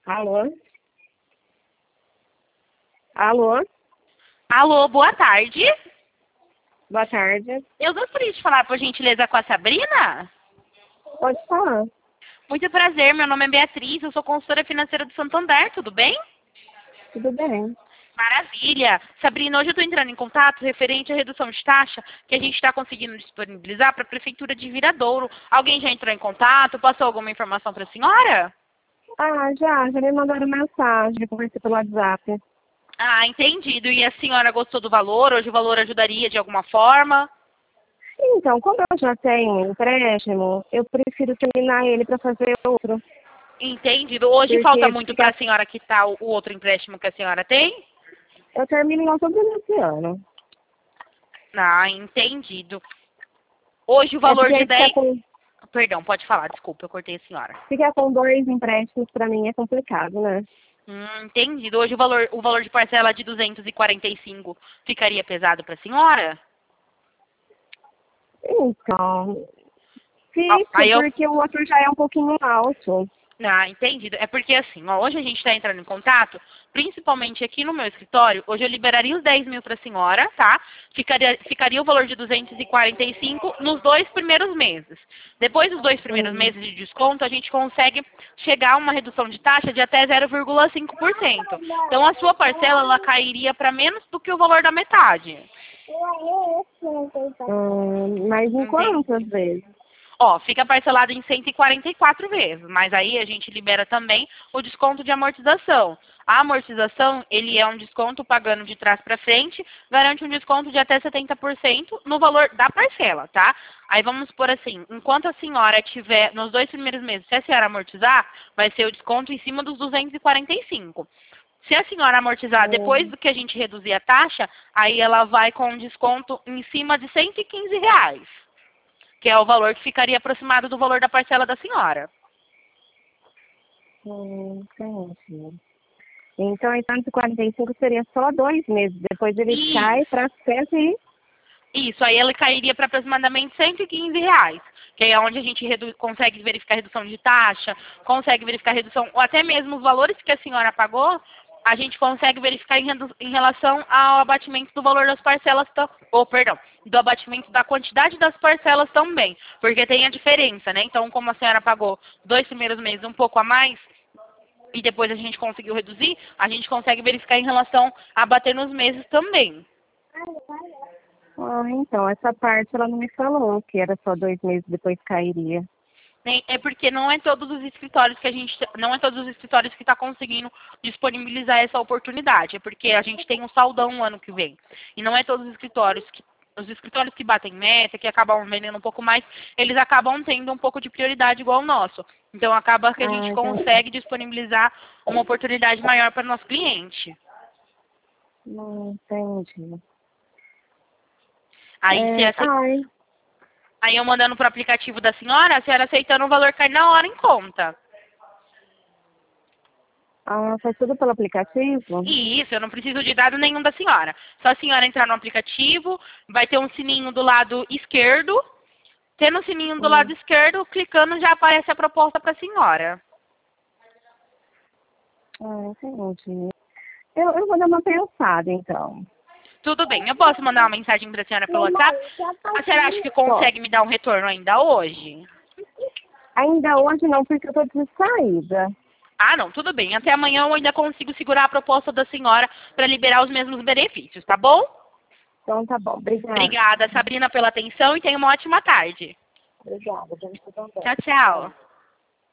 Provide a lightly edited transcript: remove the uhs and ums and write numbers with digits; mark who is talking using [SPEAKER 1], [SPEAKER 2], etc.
[SPEAKER 1] Alô? Alô?
[SPEAKER 2] Alô, boa tarde.
[SPEAKER 1] Boa tarde.
[SPEAKER 2] Eu gostaria de falar, por gentileza, com a Sabrina.
[SPEAKER 1] Pode falar.
[SPEAKER 2] Muito prazer, meu nome é Beatriz, eu sou consultora financeira do Santander, tudo bem?
[SPEAKER 1] Tudo bem?
[SPEAKER 2] Maravilha. Sabrina, hoje eu estou entrando em contato referente à redução de taxa que a gente está conseguindo disponibilizar para a Prefeitura de Viradouro. Alguém já entrou em contato? Passou alguma informação para a senhora?
[SPEAKER 1] Já me mandaram mensagem, conversei pelo WhatsApp.
[SPEAKER 2] Ah, entendido. E a senhora gostou do valor? Hoje o valor ajudaria de alguma forma?
[SPEAKER 1] Então, como eu já tenho empréstimo, eu prefiro terminar ele para fazer outro.
[SPEAKER 2] Entendido. Hoje falta
[SPEAKER 1] Porque
[SPEAKER 2] muito para a senhora quitar o outro empréstimo que a senhora tem?
[SPEAKER 1] eu termino em outubro desse ano.
[SPEAKER 2] Ah, entendido. Hoje o valor de 10... Perdão, pode falar, desculpa, eu cortei a senhora.
[SPEAKER 1] Ficar com 2 empréstimos para mim é complicado, né?
[SPEAKER 2] Entendido. Hoje o valor de parcela de 245 ficaria pesado para a senhora?
[SPEAKER 1] Então,
[SPEAKER 2] Aí
[SPEAKER 1] fica,
[SPEAKER 2] eu...
[SPEAKER 1] porque o outro já é um pouquinho alto.
[SPEAKER 2] Ah, entendido. É porque assim, ó, hoje a gente está entrando em contato, principalmente aqui no meu escritório, hoje eu liberaria os 10 mil para a senhora, tá? Ficaria o valor de 245 nos 2 primeiros meses. Depois dos 2 primeiros meses de desconto, a gente consegue chegar a uma redução de taxa de até 0,5%. Então a sua parcela, ela cairia para menos do que o valor da metade.
[SPEAKER 1] Mas em quantas vezes?
[SPEAKER 2] Ó, fica parcelado em 144 vezes, mas aí a gente libera também o desconto de amortização. A amortização, ele é um desconto pagando de trás para frente, garante um desconto de até 70% no valor da parcela, tá? Aí vamos por assim, enquanto a senhora tiver, nos 2 primeiros meses, se a senhora amortizar, vai ser o desconto em cima dos 245. Se a senhora amortizar depois do que a gente reduzir a taxa, aí ela vai com um desconto em cima de R$ 115. Que é o valor que ficaria aproximado do valor da parcela da senhora.
[SPEAKER 1] Entendi. Então, em 145 seria só 2 meses. Depois ele cai para 100 e...
[SPEAKER 2] Isso, aí ele cairia para aproximadamente R$ 115, que é onde a gente consegue verificar redução de taxa, consegue verificar redução, ou até mesmo os valores que a senhora pagou, a gente consegue verificar em relação ao abatimento do valor das parcelas, do abatimento da quantidade das parcelas também, porque tem a diferença, né? Então, como a senhora pagou 2 primeiros meses um pouco a mais, e depois a gente conseguiu reduzir, a gente consegue verificar em relação a bater nos meses também.
[SPEAKER 1] Então, essa parte ela não me falou que era só 2 meses depois cairia.
[SPEAKER 2] É porque não é todos os escritórios não é todos os escritórios que está conseguindo disponibilizar essa oportunidade. É porque a gente tem um saldão no ano que vem. E não é todos os escritórios que batem meta, que acabam vendendo um pouco mais, eles acabam tendo um pouco de prioridade igual o nosso. Então acaba que a gente consegue disponibilizar uma oportunidade maior para o nosso cliente.
[SPEAKER 1] Não entendi.
[SPEAKER 2] Aí eu mandando pro aplicativo da senhora, a senhora aceitando o valor cai na hora em conta.
[SPEAKER 1] Faz tudo pelo aplicativo?
[SPEAKER 2] Isso, eu não preciso de dado nenhum da senhora. Só a senhora entrar no aplicativo, vai ter um sininho do lado esquerdo. Tendo o sininho do lado esquerdo, clicando já aparece a proposta para a senhora.
[SPEAKER 1] Entendi. Eu vou dar uma pensada, então.
[SPEAKER 2] Tudo bem, eu posso mandar uma mensagem para a senhora pelo WhatsApp? A senhora acha que consegue me dar um retorno ainda hoje?
[SPEAKER 1] Ainda hoje não, porque eu estou de saída.
[SPEAKER 2] Ah, não, tudo bem. Até amanhã eu ainda consigo segurar a proposta da senhora para liberar os mesmos benefícios, tá bom?
[SPEAKER 1] Então tá bom, obrigada.
[SPEAKER 2] Obrigada, Sabrina, pela atenção e tenha uma ótima tarde.
[SPEAKER 1] Obrigada,
[SPEAKER 2] Tchau, tchau.